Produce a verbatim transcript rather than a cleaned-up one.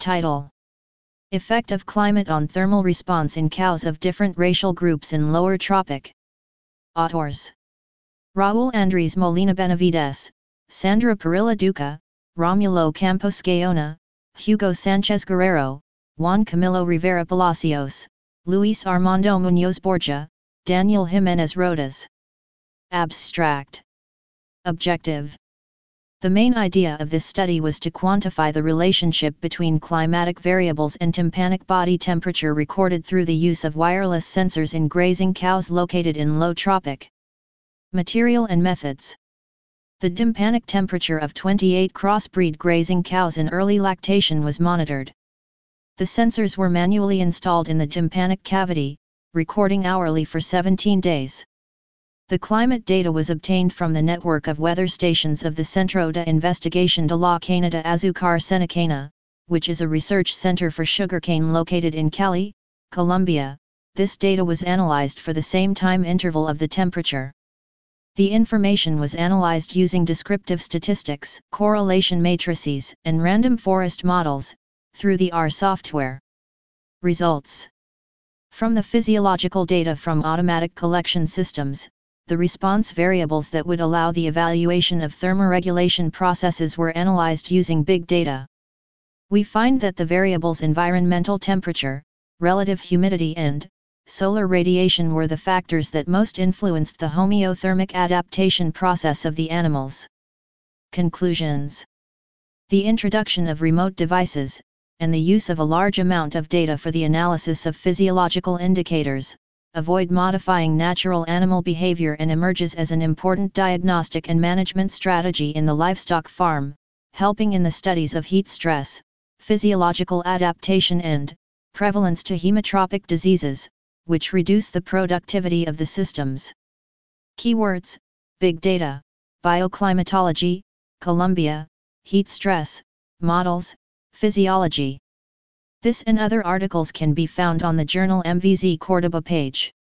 Title: Effect of Climate on Thermal Response in Cows of Different Racial Groups in Lower Tropic. Authors: Raúl Andrés Molina Benavides, Sandra Parilla Duca, Romulo Campos Gaona, Hugo Sánchez Guerrero, Juan Camilo Rivera Palacios, Luis Armando Muñoz Borja, Daniel Jiménez Rodas. Abstract. Objective: the main idea of this study was to quantify the relationship between climatic variables and tympanic body temperature recorded through the use of wireless sensors in grazing cows located in low tropic. Material and methods. The tympanic temperature of twenty-eight crossbreed grazing cows in early lactation was monitored. The sensors were manually installed in the tympanic cavity, recording hourly for seventeen days. The climate data was obtained from the network of weather stations of the Centro de Investigación de la Caña de Azúcar Cenacana, which is a research center for sugarcane located in Cali, Colombia. This data was analyzed for the same time interval of the temperature. The information was analyzed using descriptive statistics, correlation matrices, and random forest models, through the R software. Results: from the physiological data from automatic collection systems, the response variables that would allow the evaluation of thermoregulation processes were analyzed using big data. We find that the variables environmental temperature, relative humidity and solar radiation were the factors that most influenced the homeothermic adaptation process of the animals. Conclusions: the introduction of remote devices, and the use of a large amount of data for the analysis of physiological indicators, avoid modifying natural animal behavior and emerges as an important diagnostic and management strategy in the livestock farm, helping in the studies of heat stress, physiological adaptation and prevalence to hemotropic diseases, which reduce the productivity of the systems. Keywords: big data, bioclimatology, Colombia, heat stress, models, physiology. This and other articles can be found on the journal M V Z Córdoba page.